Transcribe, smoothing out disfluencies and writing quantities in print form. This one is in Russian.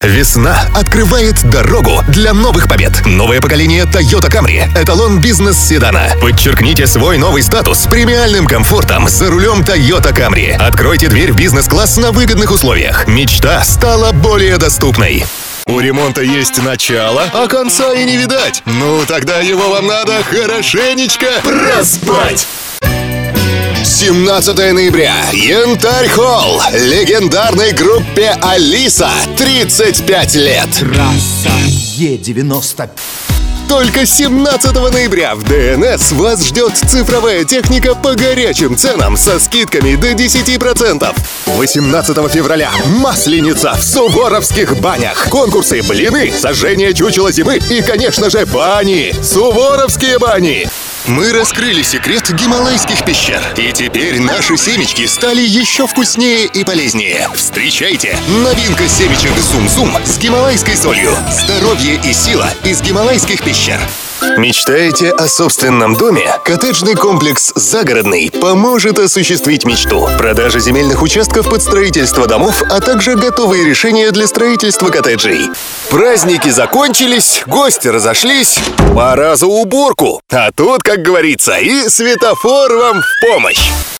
Весна открывает дорогу для новых побед. Новое поколение Toyota Camry – эталон бизнес-седана. Подчеркните свой новый статус с премиальным комфортом за рулем Toyota Camry. Откройте дверь в бизнес-класс на выгодных условиях. Мечта стала более доступной. У ремонта есть начало, а конца и не видать. Ну, тогда его вам надо хорошенечко проспать. 17 ноября. Янтарь Холл. Легендарной группе Алиса. 35 лет. Трасса Е90. Только 17 ноября в ДНС вас ждет цифровая техника по горячим ценам со скидками до 10%. 18 февраля Масленица в Суворовских банях. Конкурсы, блины, сожжение чучела зимы и, конечно же, бани. Суворовские бани. Мы раскрыли секрет гималайских пещер. И теперь наши семечки стали еще вкуснее и полезнее. Встречайте! Новинка семечек Зум-Зум с гималайской солью. Здоровье и сила из гималайских пещер. Мечтаете о собственном доме? Коттеджный комплекс «Загородный» поможет осуществить мечту. Продажа земельных участков под строительство домов, а также готовые решения для строительства коттеджей. Праздники закончились, гости разошлись. Пора за уборку. А тут, как говорится, и светофор вам в помощь.